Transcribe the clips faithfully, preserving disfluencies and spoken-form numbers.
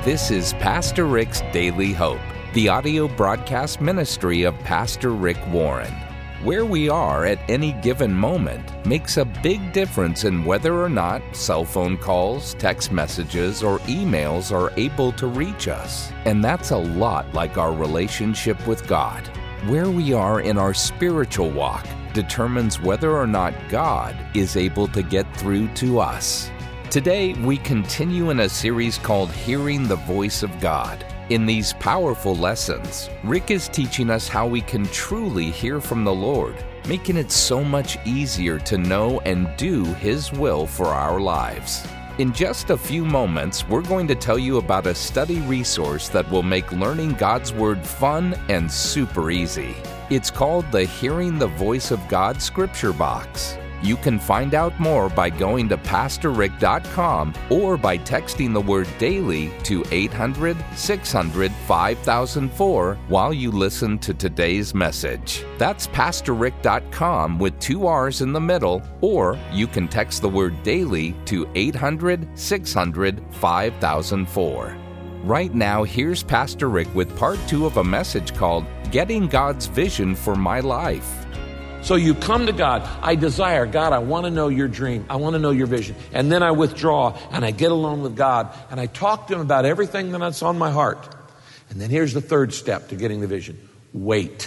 This is Pastor Rick's Daily Hope, the audio broadcast ministry of Pastor Rick Warren. Where we are at any given moment makes a big difference in whether or not cell phone calls, text messages, or emails are able to reach us. And that's a lot like our relationship with God. Where we are in our spiritual walk determines whether or not God is able to get through to us. Today, we continue in a series called Hearing the Voice of God. In these powerful lessons, Rick is teaching us how we can truly hear from the Lord, making it so much easier to know and do His will for our lives. In just a few moments, we're going to tell you about a study resource that will make learning God's Word fun and super easy. It's called the Hearing the Voice of God Scripture Box. You can find out more by going to pastor rick dot com or by texting the word DAILY to eight hundred, six hundred, five thousand four while you listen to today's message. That's pastor rick dot com with two R's in the middle, or you can text the word DAILY to eight hundred, six hundred, five thousand four. Right now, here's Pastor Rick with part two of a message called Getting God's Vision for My Life. So you come to God, I desire, God, I want to know your dream. I want to know your vision. And then I withdraw and I get alone with God and I talk to Him about everything that's on my heart. And then here's the third step to getting the vision. Wait.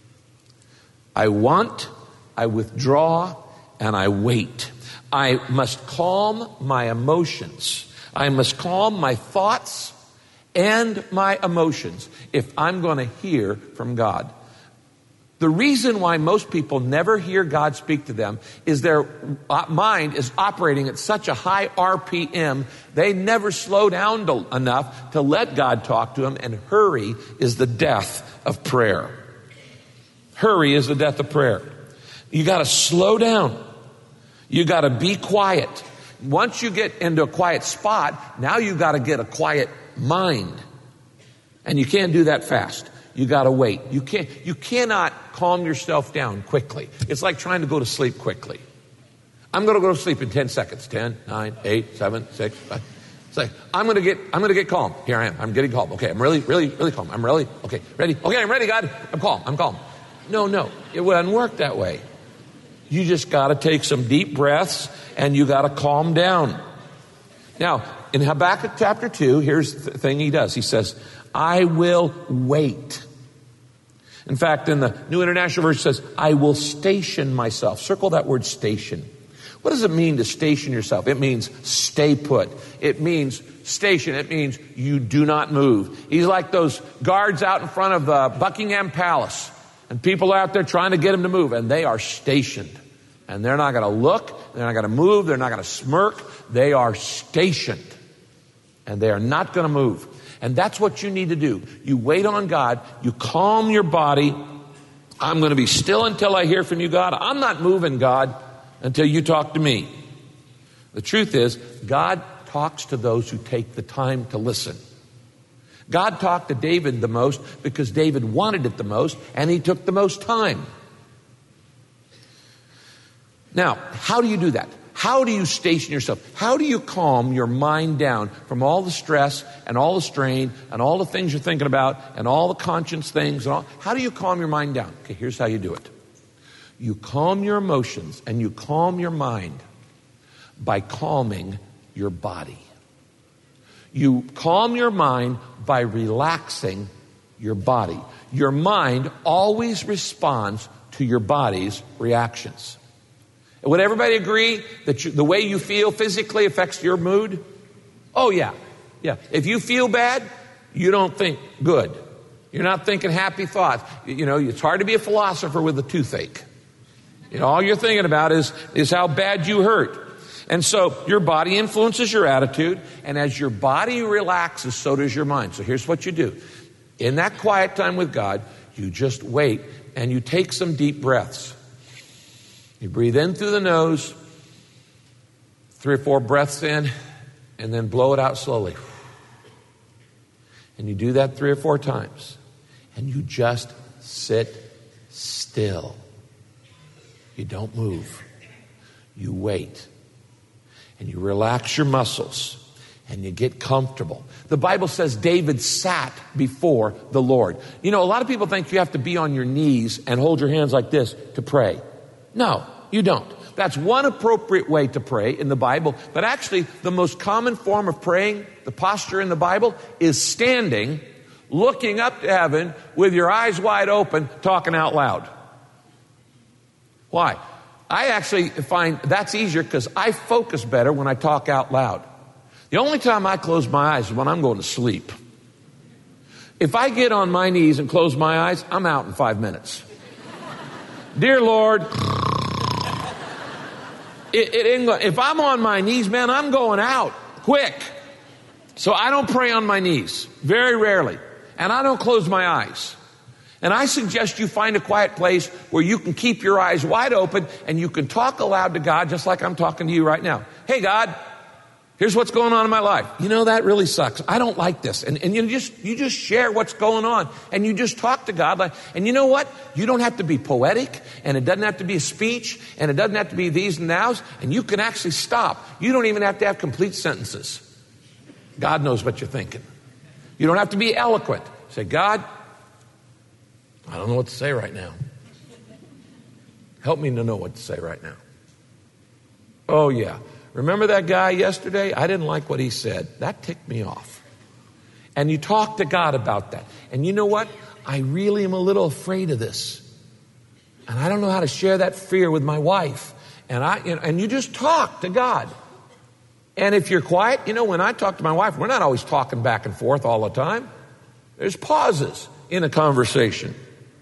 I want, I withdraw, and I wait. I must calm my emotions. I must calm my thoughts and my emotions if I'm going to hear from God. The reason why most people never hear God speak to them is their mind is operating at such a high R P M, they never slow down to, enough to let God talk to them, and hurry is the death of prayer. Hurry is the death of prayer. You got to slow down. You got to be quiet. Once you get into a quiet spot, now you got to get a quiet mind. And you can't do that fast. You got to wait. You can't, you cannot calm yourself down quickly. It's like trying to go to sleep quickly. I'm going to go to sleep in ten seconds. ten, nine, eight, seven, six, five. It's like, I'm going to get, I'm going to get calm. Here I am. I'm getting calm. Okay. I'm really, really, really calm. I'm really, okay, ready. Okay. I'm ready, God. I'm calm. I'm calm. No, no. It wouldn't work that way. You just got to take some deep breaths and you got to calm down. Now, in Habakkuk chapter two, here's the thing he does. He says, I will wait. In fact, in the New International Version, it says, I will station myself. Circle that word station. What does it mean to station yourself? It means stay put. It means station. It means you do not move. He's like those guards out in front of uh, Buckingham Palace. And people are out there trying to get him to move. And they are stationed. And they're not going to look. They're not going to move. They're not going to smirk. They are stationed. And they are not going to move. And that's what you need to do. You wait on God. You calm your body. I'm going to be still until I hear from you, God. I'm not moving, God, until you talk to me. The truth is, God talks to those who take the time to listen. God talked to David the most because David wanted it the most, and he took the most time. Now, how do you do that? How do you station yourself? How do you calm your mind down from all the stress and all the strain and all the things you're thinking about and all the conscience things? And all? How do you calm your mind down? Okay, here's how you do it. You calm your emotions and you calm your mind by calming your body. You calm your mind by relaxing your body. Your mind always responds to your body's reactions. Would everybody agree that you, the way you feel physically affects your mood? Oh, yeah. Yeah. If you feel bad, you don't think good. You're not thinking happy thoughts. You know, it's hard to be a philosopher with a toothache. You know, all you're thinking about is, is how bad you hurt. And so your body influences your attitude. And as your body relaxes, so does your mind. So here's what you do. In that quiet time with God, you just wait and you take some deep breaths. You breathe in through the nose, three or four breaths in, and then blow it out slowly. And you do that three or four times. And you just sit still. You don't move. You wait. And you relax your muscles. and you get comfortable. The Bible says David sat before the Lord. You know, a lot of people think you have to be on your knees and hold your hands like this to pray. No, you don't. That's one appropriate way to pray in the Bible. But actually, the most common form of praying, the posture in the Bible, is standing, looking up to heaven with your eyes wide open, talking out loud. Why? I actually find that's easier because I focus better when I talk out loud. The only time I close my eyes is when I'm going to sleep. If I get on my knees and close my eyes, I'm out in five minutes. Dear Lord, it, it ain't go, if I'm on my knees, man, I'm going out quick. So I don't pray on my knees, very rarely. And I don't close my eyes. And I suggest you find a quiet place where you can keep your eyes wide open and you can talk aloud to God just like I'm talking to you right now. Hey, God, here's what's going on in my life. You know, that really sucks. I don't like this. And, and you just you just share what's going on. And you just talk to God. Like, and you know what? You don't have to be poetic. And it doesn't have to be a speech. And it doesn't have to be these and nows. And you can actually stop. You don't even have to have complete sentences. God knows what you're thinking. You don't have to be eloquent. Say, God, I don't know what to say right now. Help me to know what to say right now. Oh, yeah. Remember that guy yesterday? I didn't like what he said. That ticked me off. And you talk to God about that. And you know what? I really am a little afraid of this. And I don't know how to share that fear with my wife. And I and you just talk to God. And if you're quiet, you know, when I talk to my wife, we're not always talking back and forth all the time. There's pauses in a conversation.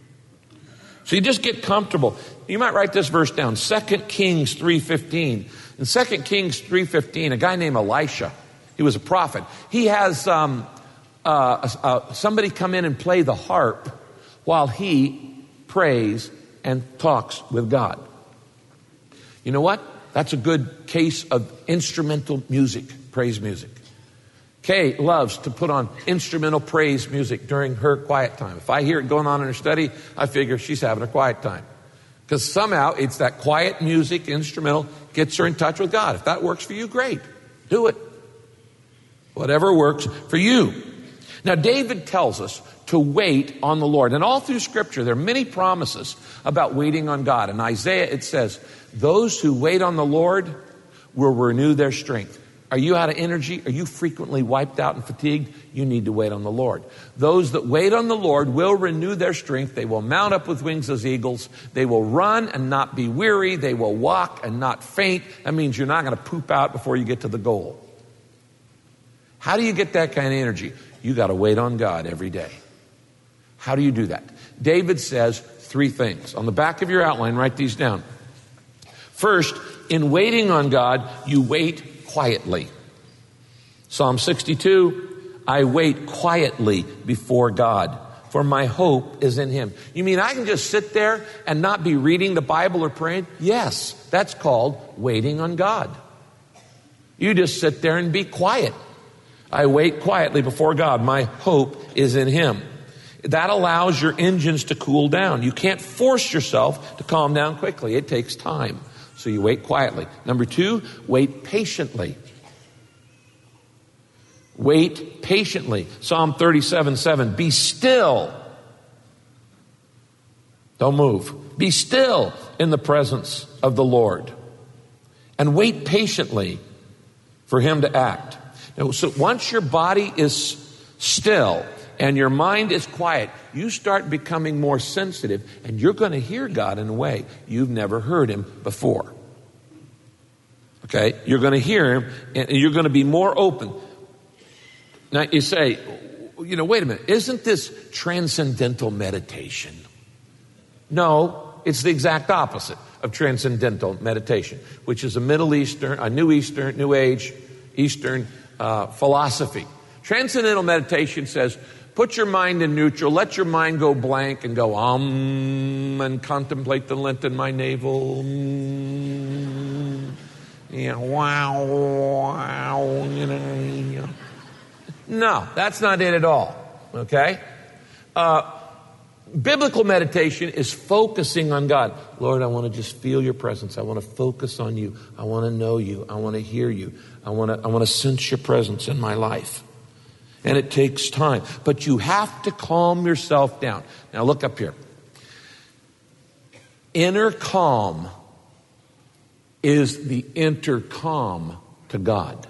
So you just get comfortable. You might write this verse down, Second Kings three fifteen. In Second Kings three fifteen, a guy named Elisha, he was a prophet. He has um, uh, uh, somebody come in and play the harp while he prays and talks with God. You know what? That's a good case of instrumental music, praise music. Kay loves to put on instrumental praise music during her quiet time. If I hear it going on in her study, I figure she's having a quiet time. Because somehow it's that quiet music, instrumental, gets her in touch with God. If that works for you, great. Do it. Whatever works for you. Now, David tells us to wait on the Lord. And all through Scripture, there are many promises about waiting on God. In Isaiah, it says, those who wait on the Lord will renew their strength. Are you out of energy? Are you frequently wiped out and fatigued? You need to wait on the Lord. Those that wait on the Lord will renew their strength. They will mount up with wings as eagles. They will run and not be weary. They will walk and not faint. That means you're not going to poop out before you get to the goal. How do you get that kind of energy? You got to wait on God every day. How do you do that? David says three things. On the back of your outline, write these down. First, in waiting on God, you wait quietly. Psalm sixty-two, I wait quietly before God, for my hope is in Him. You mean I can just sit there and not be reading the Bible or praying? Yes, that's called waiting on God. You just sit there and be quiet. I wait quietly before God. My hope is in Him. That allows your engines to cool down. You can't force yourself to calm down quickly. It takes time. So you wait quietly. Number two, wait patiently. Wait patiently. Psalm thirty-seven seven, be still. Don't move. Be still in the presence of the Lord. And wait patiently for Him to act. Now, so once your body is still and your mind is quiet, you start becoming more sensitive, and you're going to hear God in a way you've never heard Him before. Okay? You're going to hear Him, and you're going to be more open. Now, you say, you know, wait a minute, isn't this transcendental meditation? No, it's the exact opposite of transcendental meditation, which is a Middle Eastern, a New Eastern, New Age, Eastern uh, philosophy. Transcendental meditation says, put your mind in neutral, let your mind go blank and go, um, and contemplate the lint in my navel. Mm, yeah, wow, wow, you know, you know. No, that's not it at all, okay? Uh, biblical meditation is focusing on God. Lord, I want to just feel your presence. I want to focus on you. I want to know you. I want to hear you. I want to, I want to sense your presence in my life. And it takes time. But you have to calm yourself down. Now look up here. Inner calm is the intercom to God.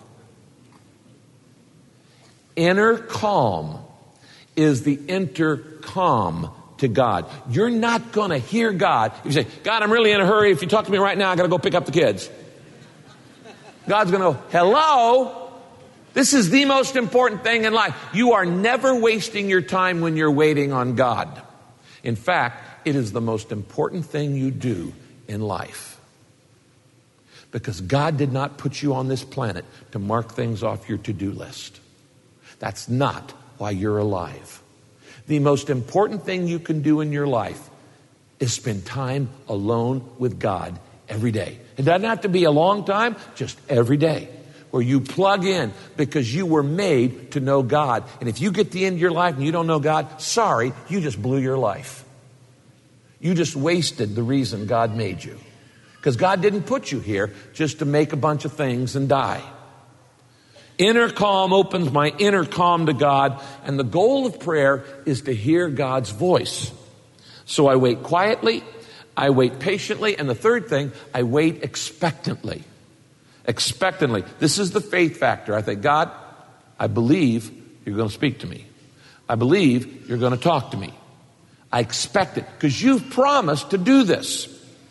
Inner calm is the intercom to God. You're not going to hear God. If you say, God, I'm really in a hurry. If you talk to me right now, I got to go pick up the kids. God's going to go, hello? This is the most important thing in life. You are never wasting your time when you're waiting on God. In fact, it is the most important thing you do in life. Because God did not put you on this planet to mark things off your to-do list. That's not why you're alive. The most important thing you can do in your life is spend time alone with God every day. It doesn't have to be a long time, just every day, where you plug in because you were made to know God. And if you get to the end of your life and you don't know God, sorry, you just blew your life. You just wasted the reason God made you. Because God didn't put you here just to make a bunch of things and die. Inner calm opens my inner calm to God, and the goal of prayer is to hear God's voice. So I wait quietly, I wait patiently, and the third thing, I wait expectantly. Expectantly. This is the faith factor. I think, God, I believe you're going to speak to me. I believe you're going to talk to me. I expect it because you've promised to do this.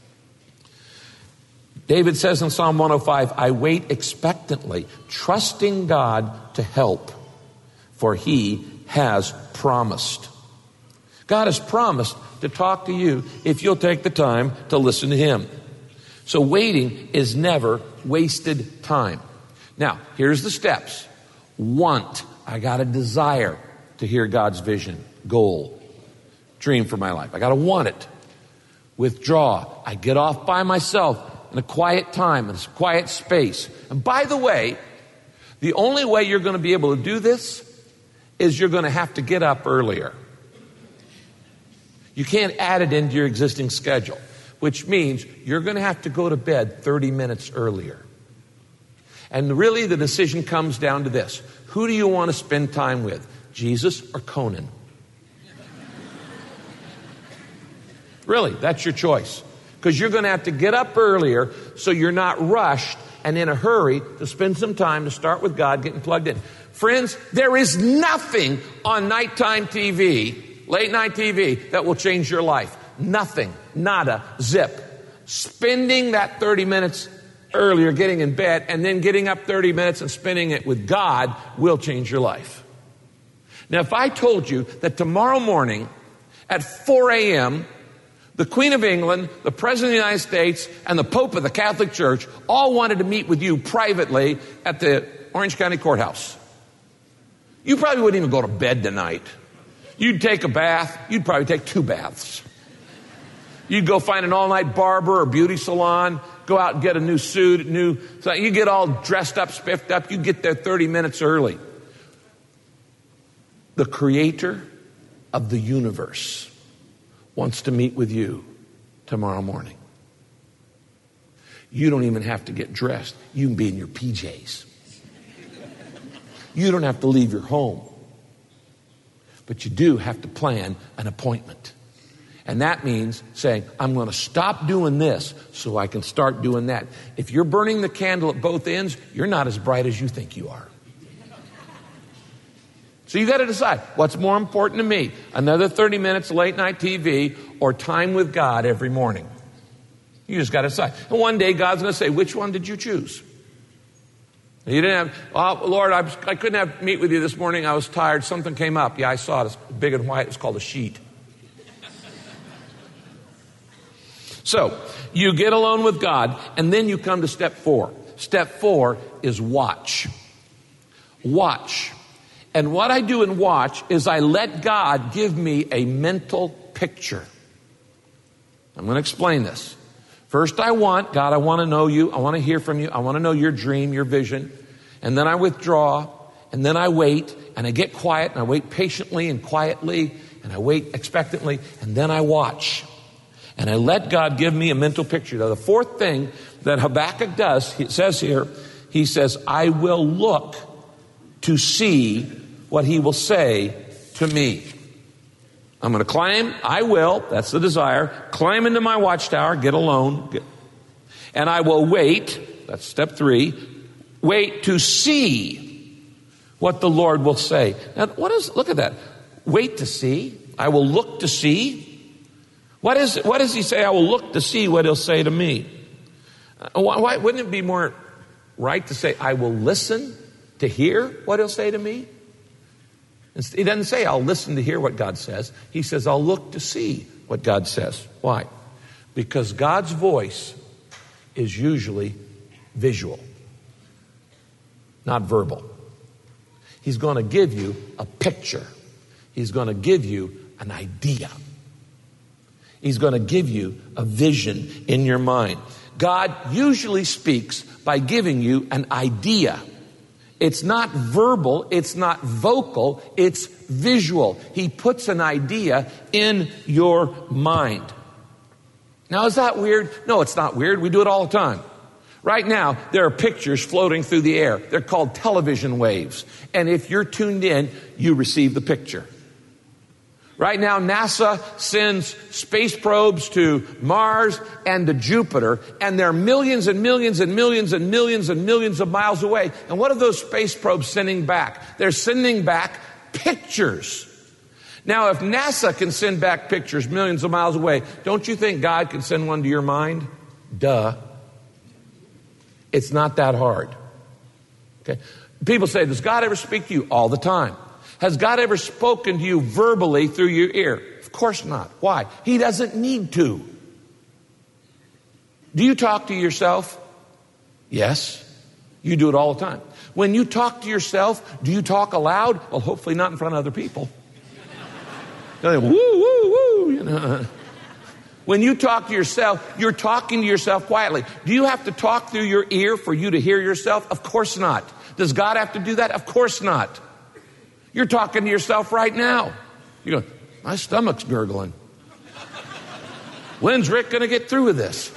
David says in Psalm one oh five, I wait expectantly, trusting God to help, for he has promised. God has promised to talk to you if you'll take the time to listen to him. So waiting is never wasted time. Now, here's the steps. Want. I got a desire to hear God's vision, goal, dream for my life. I got to want it. Withdraw. I get off by myself in a quiet time, in a quiet space. And by the way, the only way you're going to be able to do this is you're going to have to get up earlier. You can't add it into your existing schedule, which means you're going to have to go to bed thirty minutes earlier. And really the decision comes down to this. Who do you want to spend time with? Jesus or Conan? Really, that's your choice. Because you're going to have to get up earlier so you're not rushed and in a hurry to spend some time to start with God, getting plugged in. Friends, there is nothing on nighttime T V, late night T V, that will change your life. Nothing. Nada. Zip. Spending that thirty minutes earlier, getting in bed, and then getting up thirty minutes and spending it with God will change your life. Now, if I told you that tomorrow morning at four a.m., the Queen of England, the President of the United States, and the Pope of the Catholic Church all wanted to meet with you privately at the Orange County Courthouse, you probably wouldn't even go to bed tonight. You'd take a bath. You'd probably take two baths. You'd go find an all-night barber or beauty salon, go out and get a new suit, new, so you get all dressed up, spiffed up. You get there thirty minutes early. The creator of the universe wants to meet with you tomorrow morning. You don't even have to get dressed. You can be in your P Js. You don't have to leave your home. But you do have to plan an appointment. And that means saying, I'm going to stop doing this so I can start doing that. If you're burning the candle at both ends, you're not as bright as you think you are. So you got to decide, what's more important to me? Another thirty minutes of late night T V or time with God every morning? You just got to decide. And one day God's going to say, which one did you choose? You didn't have, oh, Lord, I, was, I couldn't have meet with you this morning. I was tired. Something came up. Yeah, I saw it. It's big and white. It's called a sheet. So you get alone with God, and then you come to step four. Step four is watch. Watch. And what I do in watch is I let God give me a mental picture. I'm going to explain this. First, I want, God, I want to know you. I want to hear from you. I want to know your dream, your vision. And then I withdraw, and then I wait, and I get quiet, and I wait patiently and quietly, and I wait expectantly, and then I watch. And I let God give me a mental picture. Now, the fourth thing that Habakkuk does, it says here, he says, I will look to see what he will say to me. I'm going to climb, I will, that's the desire, climb into my watchtower, get alone, get, and I will wait, that's step three, wait to see what the Lord will say. Now, what is, look at that, wait to see, I will look to see. What is, what does he say? I will look to see what he'll say to me. Uh, why, why wouldn't it be more right to say, I will listen to hear what he'll say to me? He doesn't say, I'll listen to hear what God says. He says, I'll look to see what God says. Why? Because God's voice is usually visual, not verbal. He's going to give you a picture. He's going to give you an idea. He's going to give you a vision in your mind. God usually speaks by giving you an idea. It's not verbal, it's not vocal, it's visual. He puts an idea in your mind. Now, is that weird? No, it's not weird. We do it all the time. Right now, there are pictures floating through the air. They're called television waves. And if you're tuned in, you receive the picture. Right now, NASA sends space probes to Mars and to Jupiter, and they're millions and millions and millions and millions and millions of miles away. And what are those space probes sending back? They're sending back pictures. Now, if NASA can send back pictures millions of miles away, don't you think God can send one to your mind? Duh. It's not that hard. Okay. People say, does God ever speak to you? All the time. Has God ever spoken to you verbally through your ear? Of course not. Why? He doesn't need to. Do you talk to yourself? Yes. You do it all the time. When you talk to yourself, do you talk aloud? Well, hopefully not in front of other people. Woo, woo, woo, you know. When you talk to yourself, you're talking to yourself quietly. Do you have to talk through your ear for you to hear yourself? Of course not. Does God have to do that? Of course not. You're talking to yourself right now. You go, my stomach's gurgling. When's Rick going to get through with this?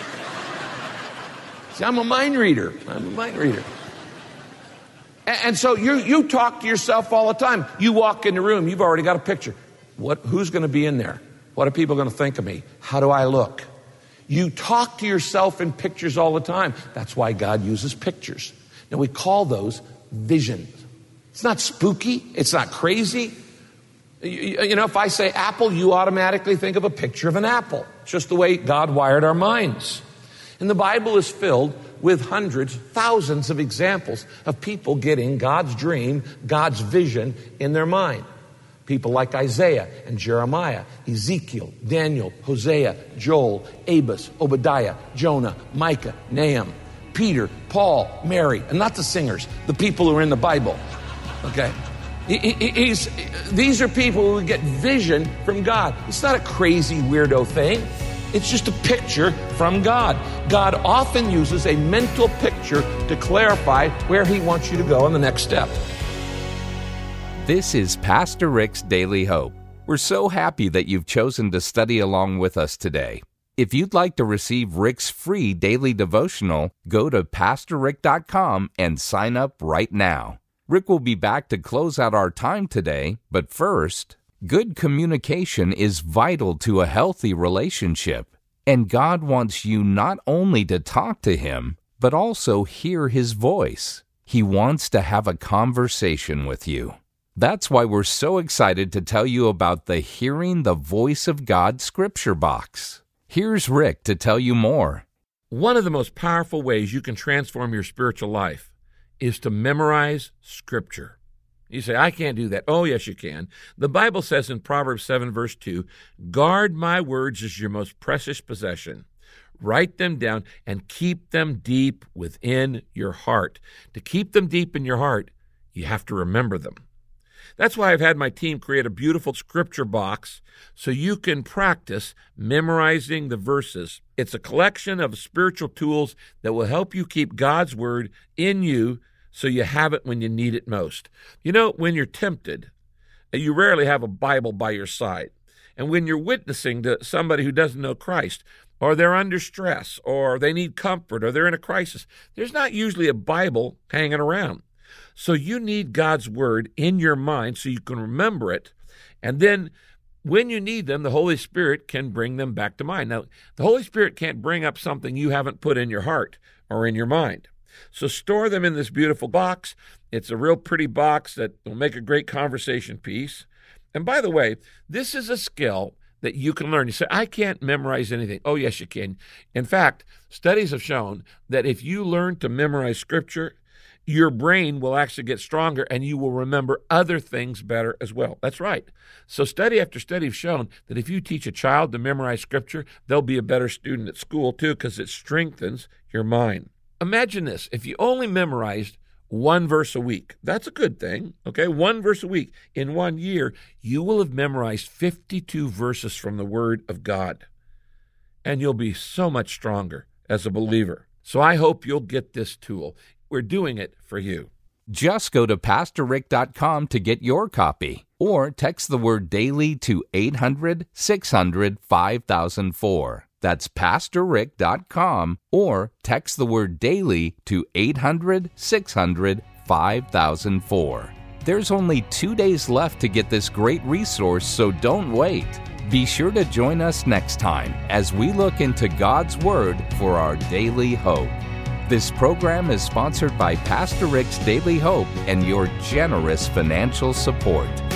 See, I'm a mind reader. I'm a mind reader. And, and so you you talk to yourself all the time. You walk in the room, you've already got a picture. What? Who's going to be in there? What are people going to think of me? How do I look? You talk to yourself in pictures all the time. That's why God uses pictures. Now, we call those visions. It's not spooky. It's not crazy. You, you know, if I say apple, you automatically think of a picture of an apple. It's just the way God wired our minds. And the Bible is filled with hundreds, thousands of examples of people getting God's dream, God's vision in their mind. People like Isaiah and Jeremiah, Ezekiel, Daniel, Hosea, Joel, Amos, Obadiah, Jonah, Micah, Nahum, Peter, Paul, Mary, and not the singers, the people who are in the Bible. Okay, he, he, he's, these are people who get vision from God. It's not a crazy weirdo thing. It's just a picture from God. God often uses a mental picture to clarify where he wants you to go on the next step. This is Pastor Rick's Daily Hope. We're so happy that you've chosen to study along with us today. If you'd like to receive Rick's free daily devotional, go to pastor rick dot com and sign up right now. Rick will be back to close out our time today, but first, good communication is vital to a healthy relationship, and God wants you not only to talk to Him, but also hear His voice. He wants to have a conversation with you. That's why we're so excited to tell you about the Hearing the Voice of God Scripture Box. Here's Rick to tell you more. One of the most powerful ways you can transform your spiritual life is to memorize Scripture. You say, I can't do that. Oh, yes, you can. The Bible says in Proverbs seven, verse two, guard my words as your most precious possession. Write them down and keep them deep within your heart. To keep them deep in your heart, you have to remember them. That's why I've had my team create a beautiful scripture box so you can practice memorizing the verses. It's a collection of spiritual tools that will help you keep God's word in you so you have it when you need it most. You know, when you're tempted, you rarely have a Bible by your side. And when you're witnessing to somebody who doesn't know Christ, or they're under stress, or they need comfort, or they're in a crisis, there's not usually a Bible hanging around. So you need God's Word in your mind so you can remember it, and then when you need them, the Holy Spirit can bring them back to mind. Now, the Holy Spirit can't bring up something you haven't put in your heart or in your mind. So store them in this beautiful box. It's a real pretty box that will make a great conversation piece. And by the way, this is a skill that you can learn. You say, I can't memorize anything. Oh, yes, you can. In fact, studies have shown that if you learn to memorize Scripture, your brain will actually get stronger and you will remember other things better as well. That's right. So study after study have shown that if you teach a child to memorize Scripture, they'll be a better student at school too, because it strengthens your mind. Imagine this. If you only memorized one verse a week, that's a good thing, okay? One verse a week. In one year, you will have memorized fifty-two verses from the Word of God, and you'll be so much stronger as a believer. So I hope you'll get this tool. We're doing it for you. Just go to pastor rick dot com to get your copy, or text the word daily to eight hundred, six hundred, five thousand four. That's pastor rick dot com, or text the word daily to eight hundred, six hundred, five thousand four. There's only two days left to get this great resource, so don't wait. Be sure to join us next time as we look into God's Word for our daily hope. This program is sponsored by Pastor Rick's Daily Hope and your generous financial support.